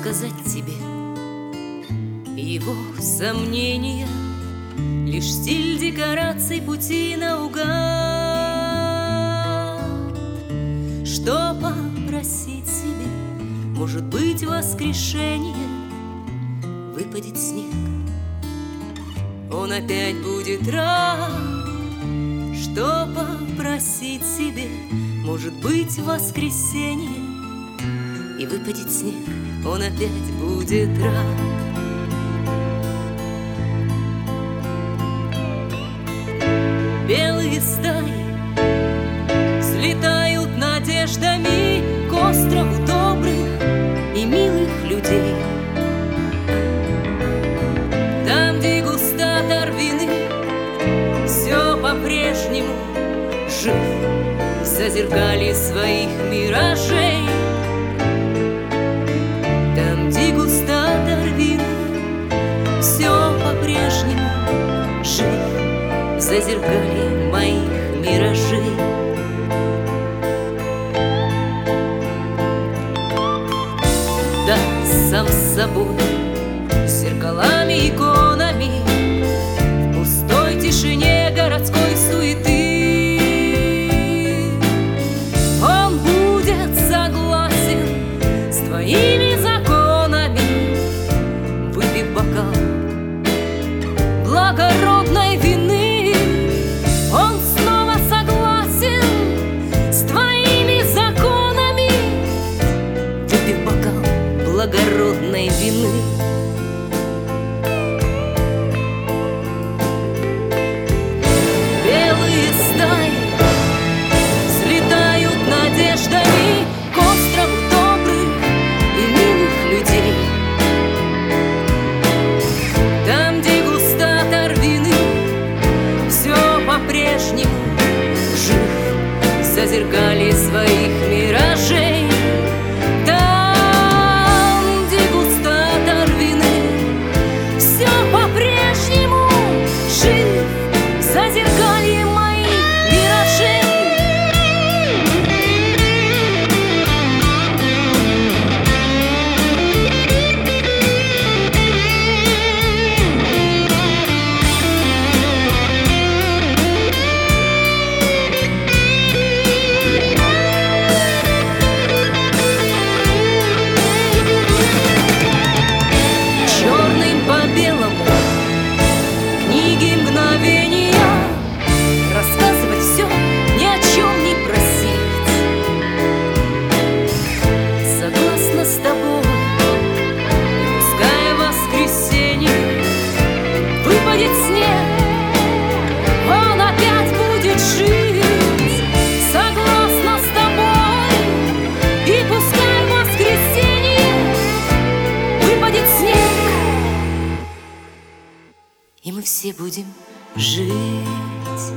сказать тебе? Его сомнения — лишь стиль декораций пути наугад. Что попросить себе? Может быть, воскрешение. Выпадет снег, он опять будет рад. Что попросить себе? Может быть, воскресенье. И выпадет снег, он опять будет рад. Белые стаи взлетают надеждами к острову добрых и милых людей. Там дегустатор вины все по-прежнему жив в зазеркалье своих миражей. Там дегустатор вина все по-прежнему жив в зазеркалье моих миражей. Да, сам с собой, с зеркалами, иконами, в пустой тишине городской суеты. Он будет согласен с твоими законами, выпив бокал благородной вины. Он снова согласен с твоими законами, выпив бокал благородной вины. Белые стаи взлетают надеждами к острову добрых и милых людей. Там дегустатор вины все по-прежнему жив в зазеркалье своих миражей. Там дегустатор вины все по-прежнему жив в зазеркалье моих миражей. Черным по белому книги мгновения, рассказывать все, ни о чем не просить. Согласна с тобой, и пускай воскресенье выпадет снег, он опять будет жить. Согласна с тобой, и пускай воскресенье выпадет снег, и мы все будем жить.